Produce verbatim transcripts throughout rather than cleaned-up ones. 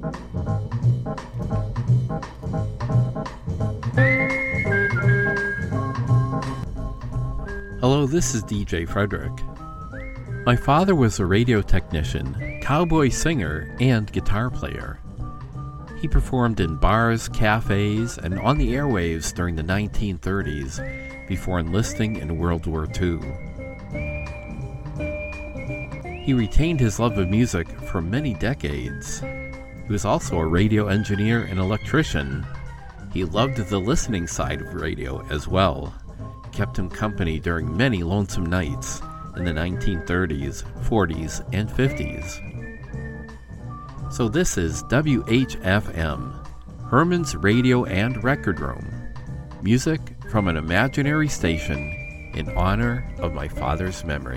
Hello, this is D J Frederick. My father was a radio technician, cowboy singer, and guitar player. He performed in bars, cafes, and on the airwaves during the nineteen thirties before enlisting in World War Two. He retained his love of music for many decades. He was also a radio engineer and electrician. He loved the listening side of radio as well. Kept him company during many lonesome nights in the nineteen thirties, forties, and fifties. So this is W H F M, Herman's Radio and Record Room, music from an imaginary station in honor of my father's memory.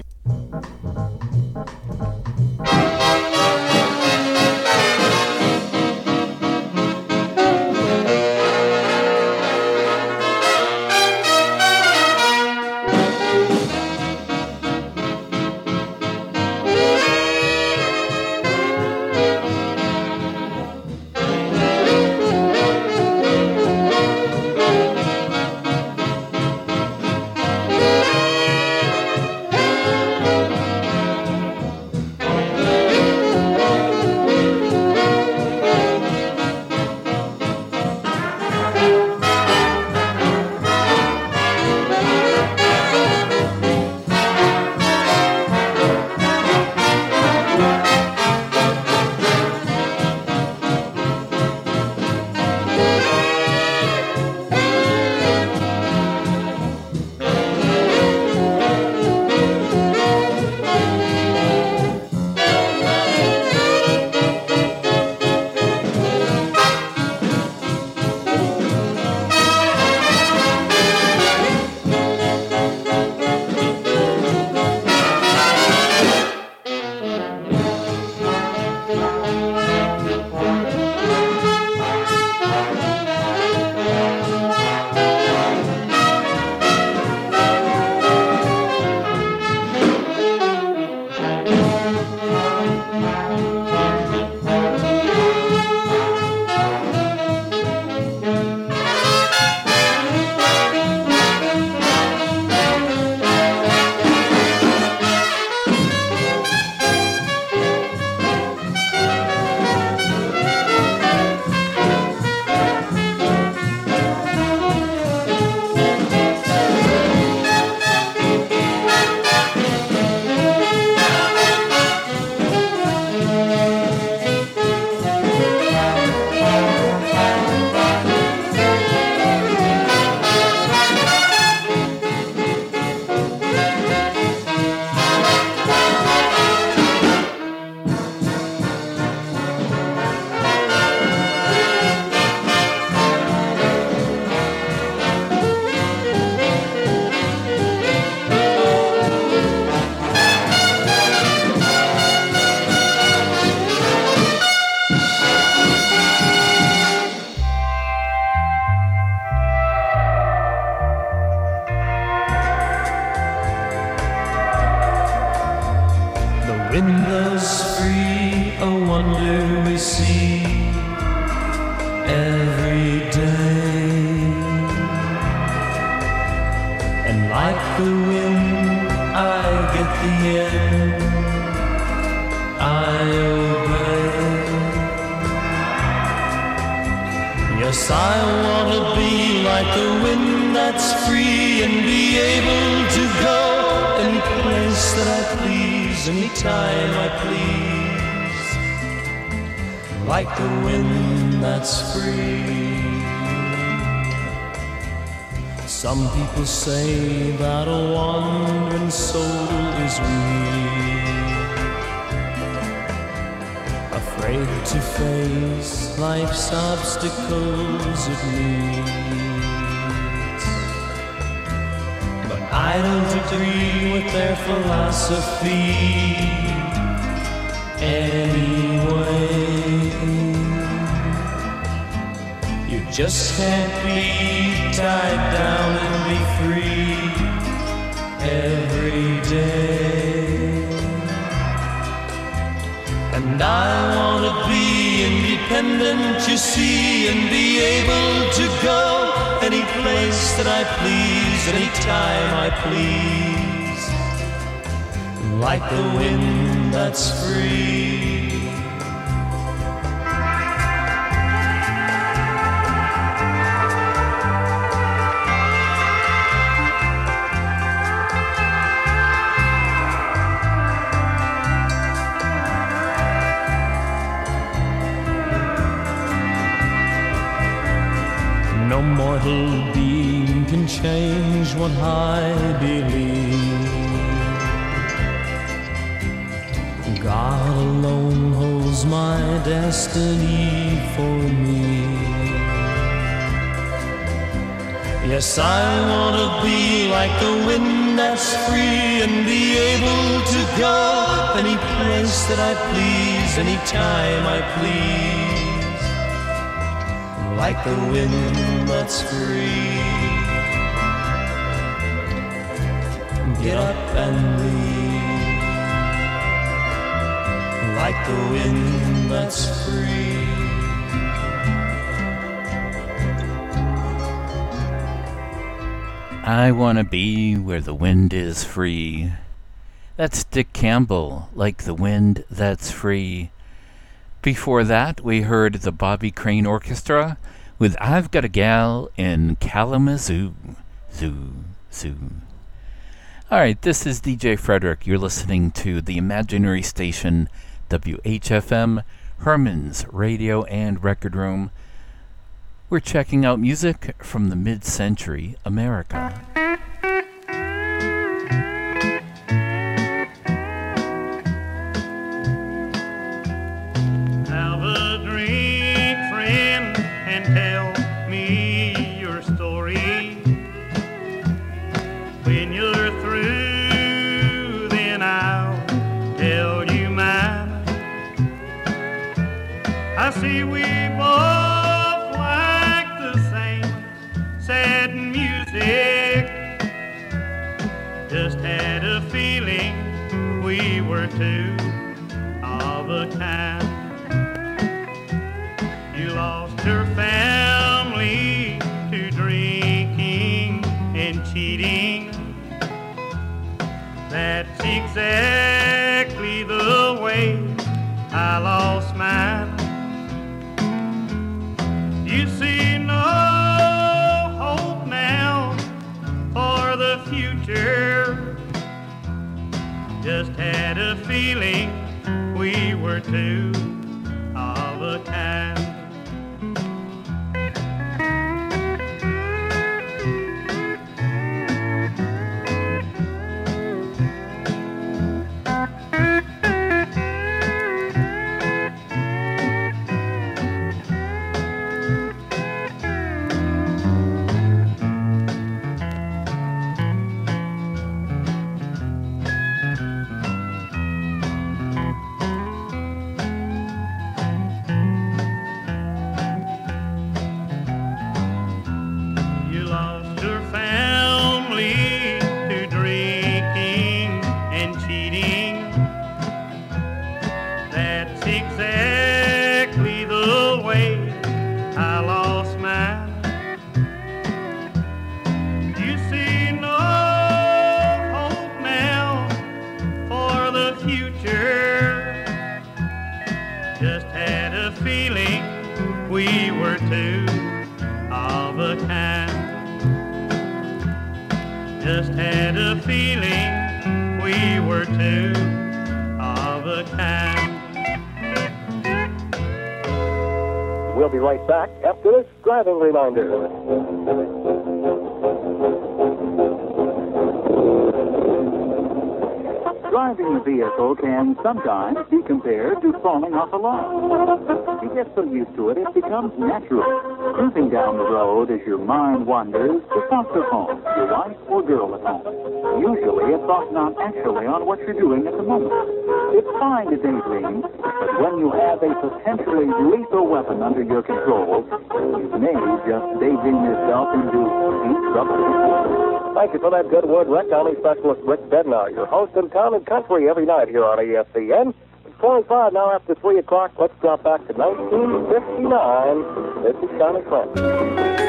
Some people say that a wandering soul is weak, afraid to face life's obstacles it meets. But I don't agree with their philosophy anyway. You just can't be tied down and be free every day. And I wanna be independent independent, you see, and be able to go any place that I please, any time I please, like the wind that's free. No mortal being can change what I believe. God alone holds my destiny for me. Yes, I want to be like the wind that's free and be able to go any place that I please, any time I please, like the wind that's free. Get up and leave, like the wind that's free. I want to be where the wind is free. That's Dick Campbell, like the wind that's free. Before that, we heard the Bobby Crane Orchestra with I've Got a Gal in Kalamazoo. Zoo, zoo. All right, this is D J Frederick. You're listening to the imaginary station W H F M, Herman's Radio and Record Room. We're checking out music from the mid-century America. Have a drink, friend, and tell me your story. When you're through, then I'll tell you mine. I see we both sad music, just had a feeling we were two of a kind. You lost your family to drinking and cheating. That's exactly the way I lost mine. You see, no future, just had a feeling we were two of a kind. Just had a feeling we were two of a kind. We'll be right back after this driving reminder. Driving a vehicle can sometimes be compared to falling off a log. You get so used to it, it becomes natural. Cruising down the road as your mind wanders to thoughts of home, your wife or girl at home. Usually a thought not actually on what you're doing at the moment. It's fine to daydream, but when you have a potentially lethal weapon under your control, you may just daydream yourself into deep trouble. Thank you for that good word, Rick. Army Specialist Rick Bednar, your host in town and country every night here on E S P N. twenty-five now after three o'clock. Let's drop back to nineteen fifty-nine. This is Connie Clinton.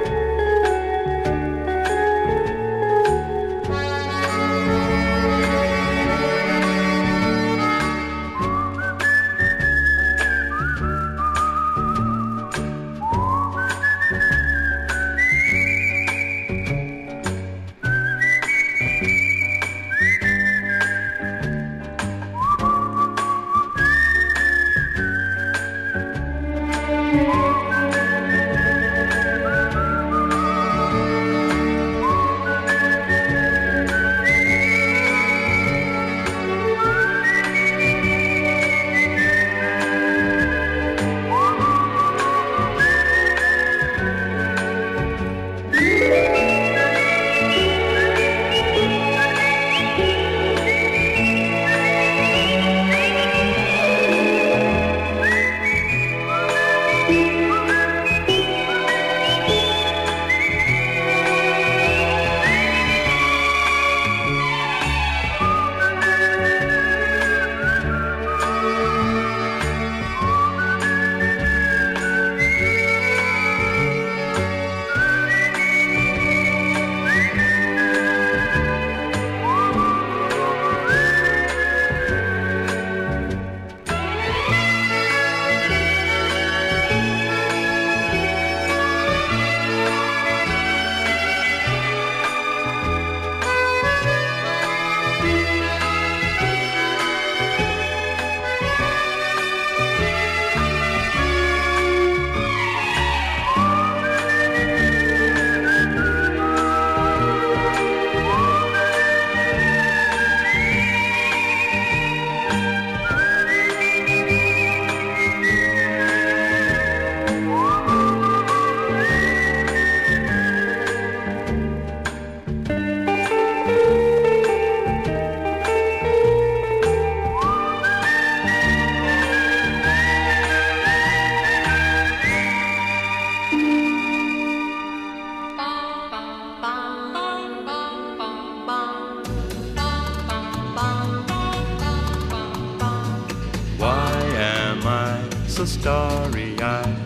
so starry-eyed,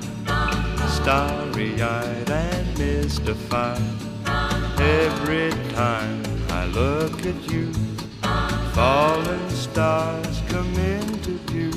starry-eyed and mystified. Every time I look at you, fallen stars come into view.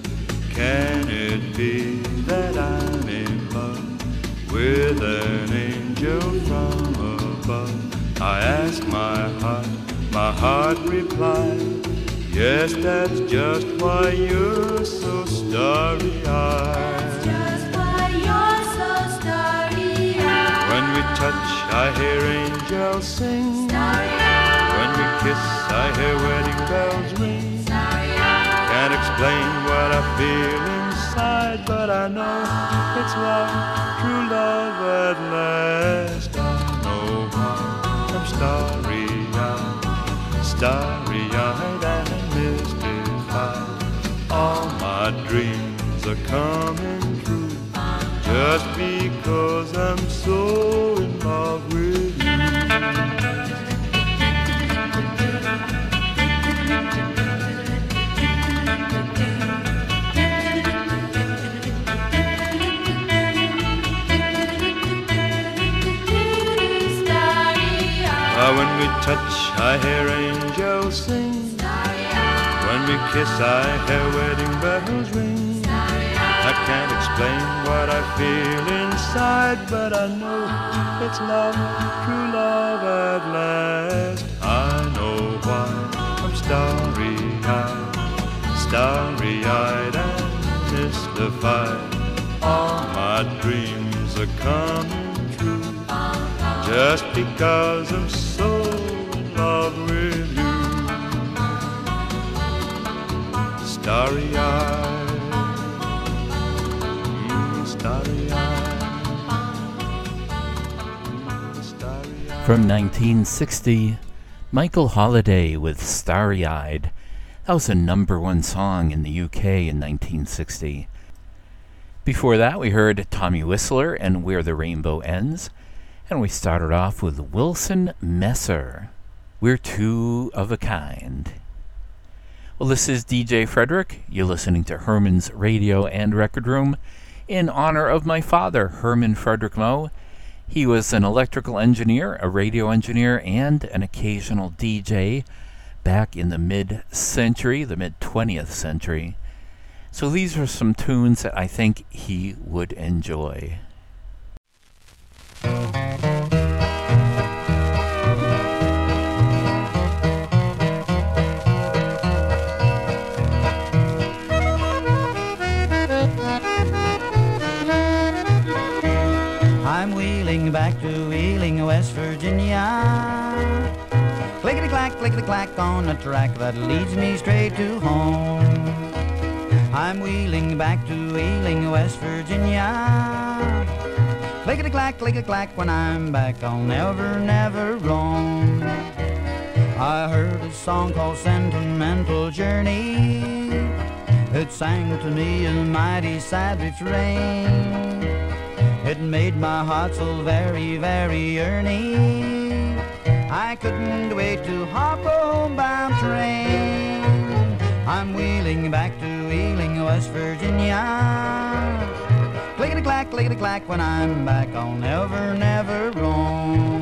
Can it be that I'm in love with an angel from above? I ask my heart, my heart replied, yes, that's just why you're so starry-eyed. That's just why you're so starry-eyed. When we touch, I hear angels sing. Starry-eyed. When we kiss, I hear wedding bells ring. Starry-eyed. Can't explain what I feel inside, but I know it's love, true love at last. I know why I'm starry-eyed, starry-eyed and mystified. All my dreams are coming true, just because I'm so in love with you. Uh, when we touch, I hear angels sing. When we kiss, I hear wedding bells ring. I can't explain what I feel inside, but I know it's love, true love at last. I know why I'm starry-eyed, starry-eyed and mystified. All my dreams are coming true, just because I'm so in love with you. Starry-eyed, mm, starry-eyed, mm, starry-eyed. From nineteen sixty, Michael Holiday with Starry-Eyed. That was a number one song in the U K in nineteen sixty. Before that, we heard Tommy Whistler and Where the Rainbow Ends. And we started off with Wilson Messer, We're Two of a Kind. Well, this is D J Frederick. You're listening to Herman's Radio and Record Room in honor of my father, Herman Frederick Moe. He was an electrical engineer, a radio engineer, and an occasional D J back in the mid-century, the mid-twentieth century. So these are some tunes that I think he would enjoy. I'm wheeling back to Wheeling, West Virginia. Clickety-clack, clickety-clack on the track that leads me straight to home. I'm wheeling back to Wheeling, West Virginia. Clickety-clack, clickety-clack, when I'm back I'll never, never roam. I heard a song called Sentimental Journey. It sang to me a mighty sad refrain. It made my heart so very, very yearning. I couldn't wait to hop a homebound train. I'm wheeling back to Wheeling, West Virginia. Clickety-clack, clickety-clack, when I'm back I'll never, never roam.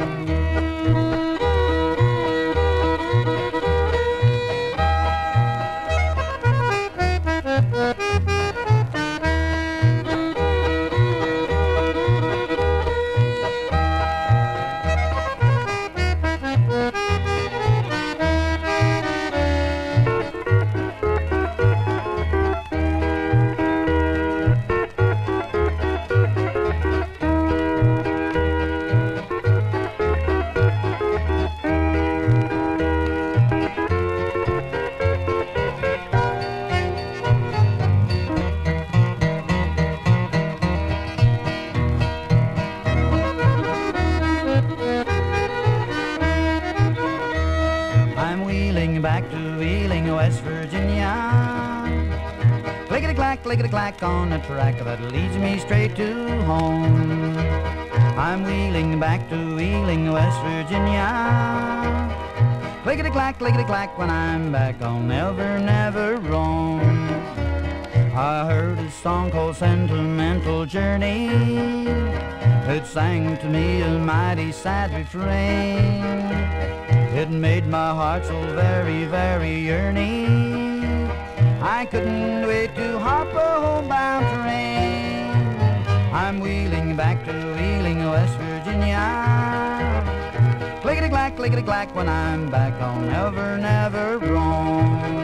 Clickety-clack on the track that leads me straight to home. I'm wheeling back to Wheeling, West Virginia. Clickety-clack, clickety-clack, when I'm back I'll never, never roam. I heard a song called Sentimental Journey. It sang to me a mighty sad refrain. It made my heart so very, very yearning. I couldn't wait to hop a homebound train. I'm wheeling back to Wheeling, West Virginia. Clickety-clack, clickety-clack, when I'm back I'll never, never roam.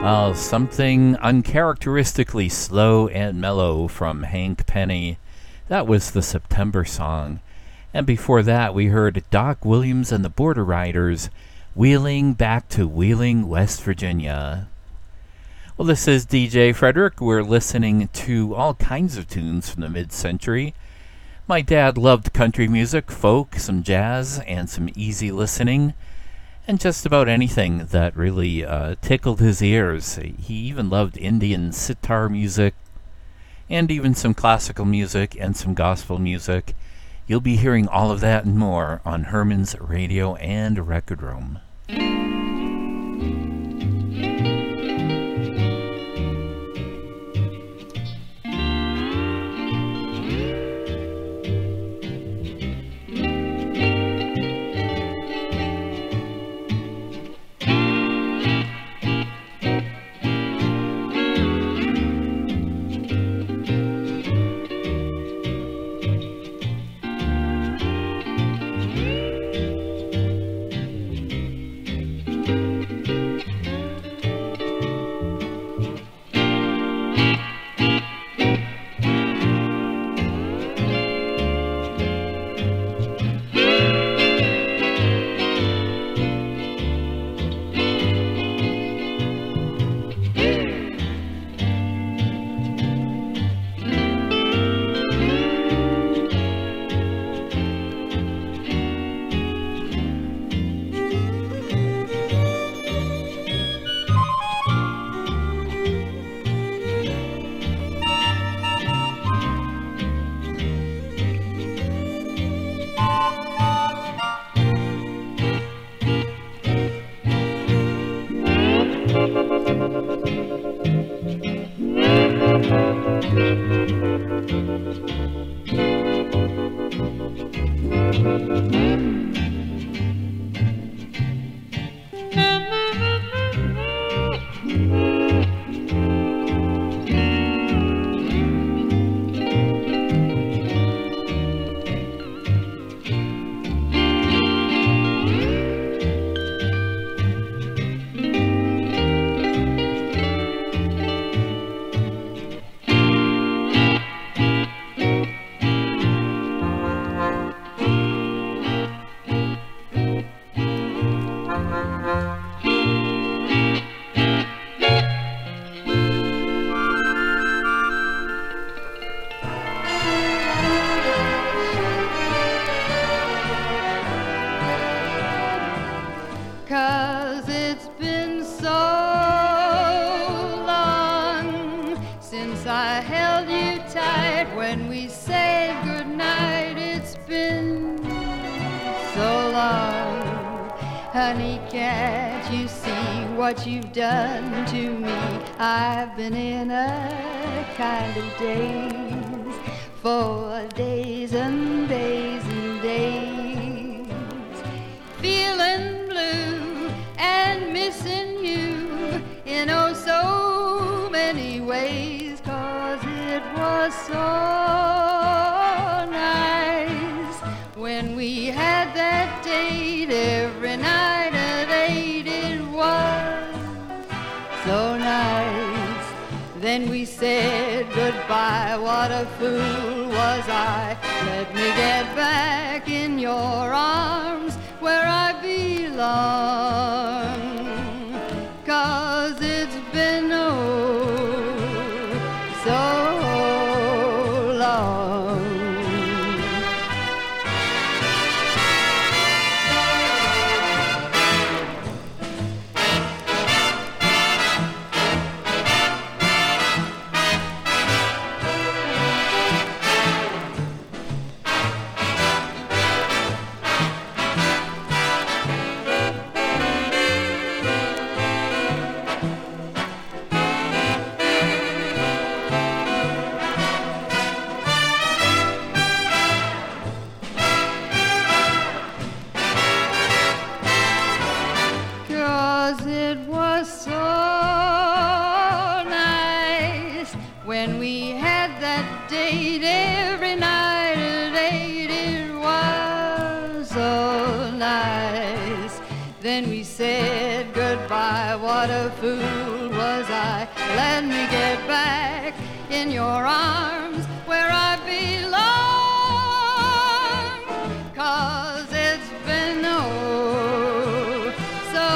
Oh, something uncharacteristically slow and mellow from Hank Penny. That was the September Song. And before that, we heard Doc Williams and the Border Riders, Wheeling Back to Wheeling, West Virginia. Well, this is D J Frederick. We're listening to all kinds of tunes from the mid-century. My dad loved country music, folk, some jazz, and some easy listening, and just about anything that really uh, tickled his ears. He even loved Indian sitar music, and even some classical music and some gospel music. You'll be hearing all of that and more on Herman's Radio and Record Room. Then we said goodbye, what a fool was goodbye. Let me get back in your arms where I belong. 'Cause it's been oh so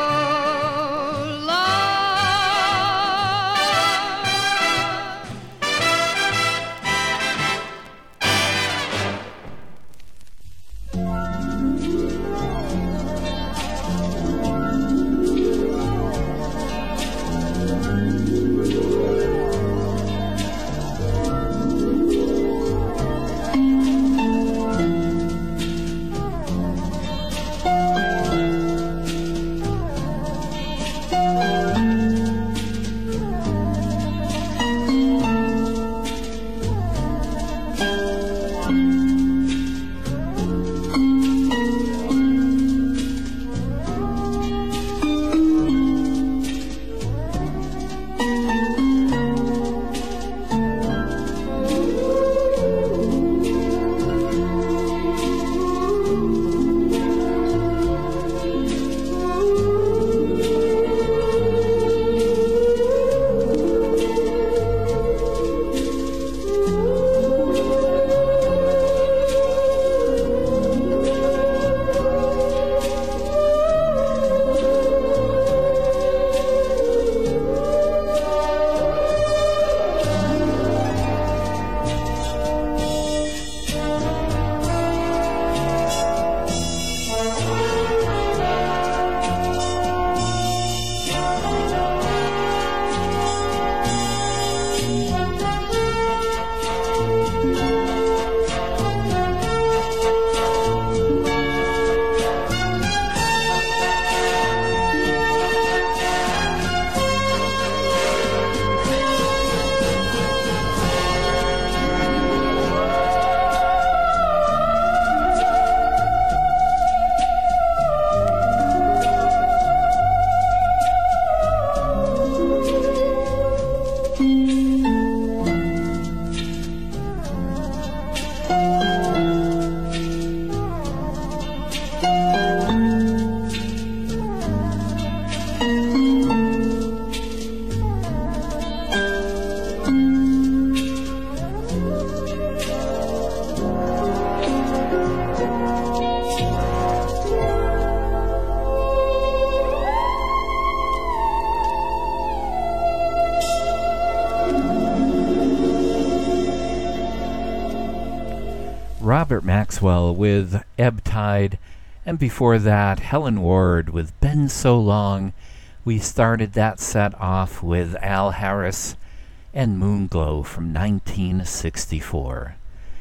Robert Maxwell with Ebb Tide, and before that, Helen Ward with Been So Long. We started that set off with Al Harris and Moonglow from nineteen sixty-four.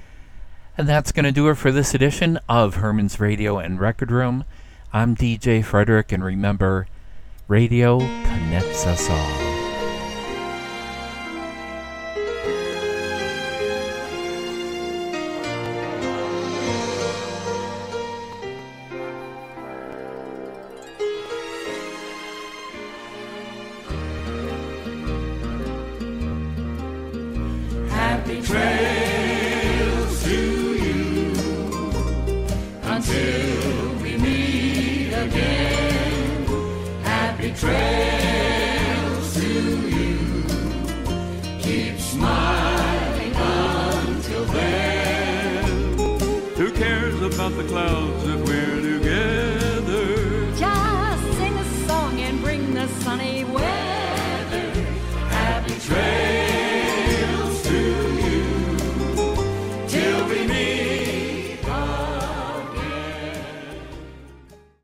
And that's going to do it for this edition of Herman's Radio and Record Room. I'm D J Frederick, and remember, radio connects us all. Happy trails to you until we meet again. Happy trails to you. Keep smiling until then. Who cares about the clouds if we're